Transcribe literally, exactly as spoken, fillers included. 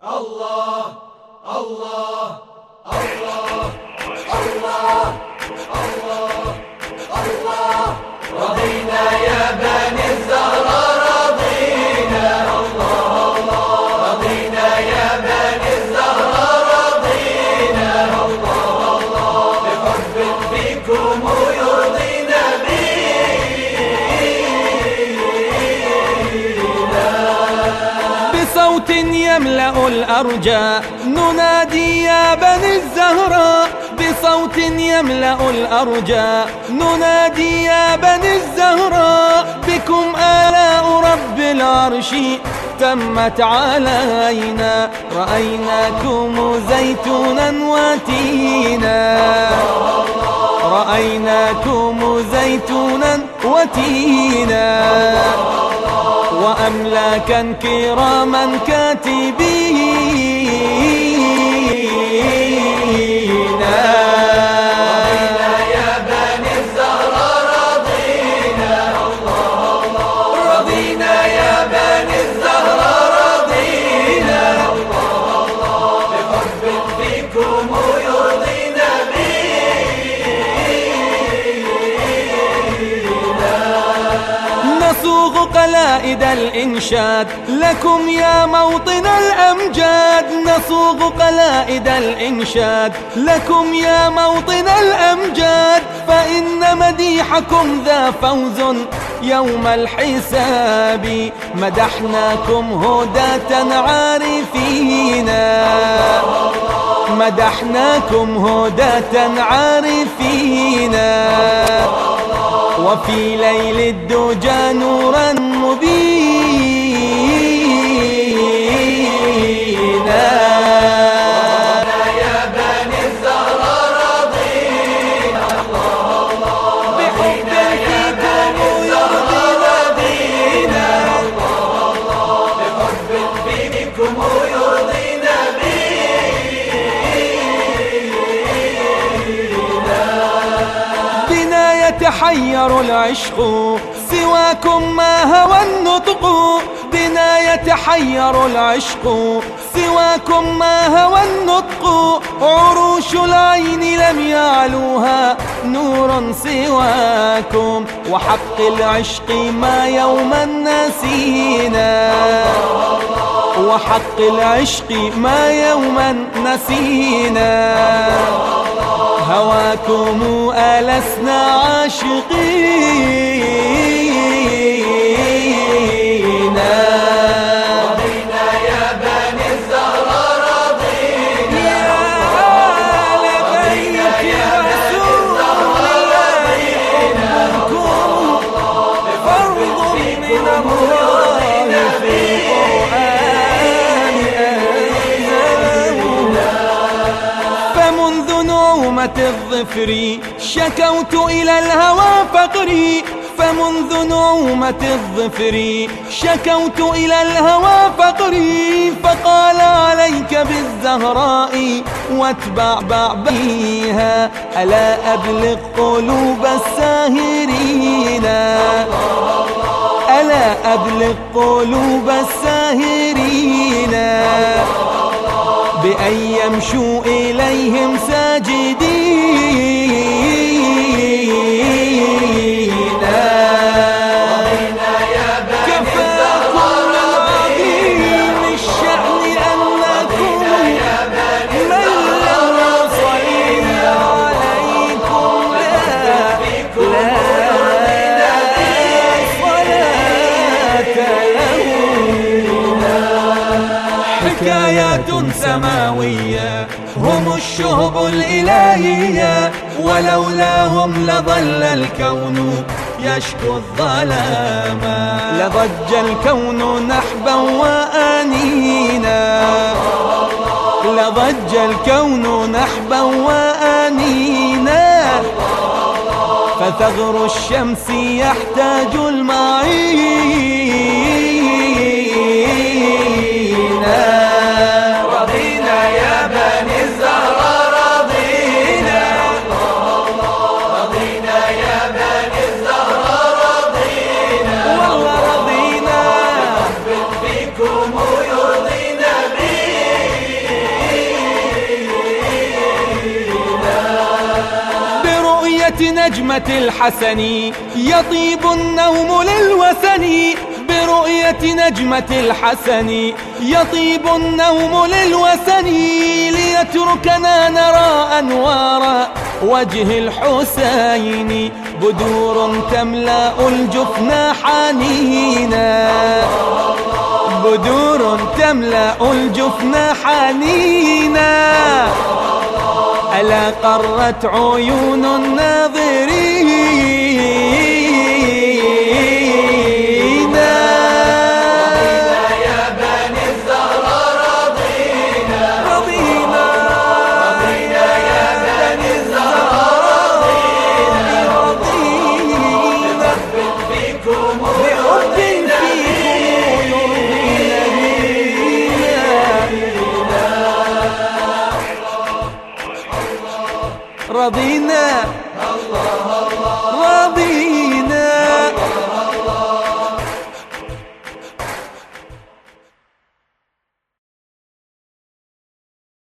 الله الله الله الله الله الله رضينا يا بني الزهراء رضينا الله الله رضينا يا بني الزهراء رضينا الله الله بحب فيكم ويرضينا بينا بصوت يملأ الأرجاء ننادي يا بني الزهراء بصوت يملأ الأرجاء ننادي يا بني الزهراء بكم آلاء رب العرش تمت علينا رأيناكم زيتونا وتينا رأيناكم زيتونا وتينا وأملاكا كراما كاتبين رضينا يا بني الزهراء رضينا الله الله رضينا يا بني الزهراء رضينا الله الله بحب فيكم ويرضينا بينا نصوغ قلائد الإنشاد لكم يا موطن الأمجاد نصوغ قلائد الإنشاد لكم يا موطن الأمجاد فإن مديحكم ذا فوز يوم الحساب مدحناكم هداة عارفينا مدحناكم هداة عارفينا وفي ليل الدجى نورا مبينا يا بني الزهراء رضينا الله الله بحب فيكم يرضينا بينا الله الله بحب فيكم ويرضينا بينا بنا يتحير العشق سواكم ما هوى النطق بنا يتحير العشق سواكم ما هوى النطق عروش العين لم يعلوها نور سواكم وحق العشق ما يوما نسينا وحق العشق ما يوما نسينا هواكم ألسنا عاشقين رضينا يا بني الزهراء رضينا يا آل بيت رسول الله حبكم فرض من الله في القرآن أنزله فمنذ نعومة الظفر شكوت إلى الهوى فقري فمنذ نعومة الظفر شكوت إلى الهوى فقري فقال عليك بالزهراء واتبع بعبيها ألا أبلغ قلوب الساهرين ألا أبلغ قلوب الساهرين بأن يمشوا إليهم ساجدين رضينا يا بني الزهراء عظيم الشأن أنكم من لم يصلي عليكم لا لا صلاة له حكايات سماوية هم الشهب الإلهية ولولاهم لظل الكون يشكو الظلام لضج الكون نحبا وآنينا لضج الكون نحبا وآنينا فثغر الشمس يحتاج المعين رضينا يا بني الزهراء رضينا الله الله رضينا يا بني الزهراء رضينا والله رضينا بحب فيكم ويرضينا بينا برؤية نجمة الحسن يطيب النوم للوسن، برؤية نجمة الحسن يطيب النوم للوسن، ليتركنا نرى أنوار وجه الحسين، بدور تملأ الجفن حنينا، بدور تملأ الجفن حنينا، ألا قرت عيون الناظرين. رضينا رضينا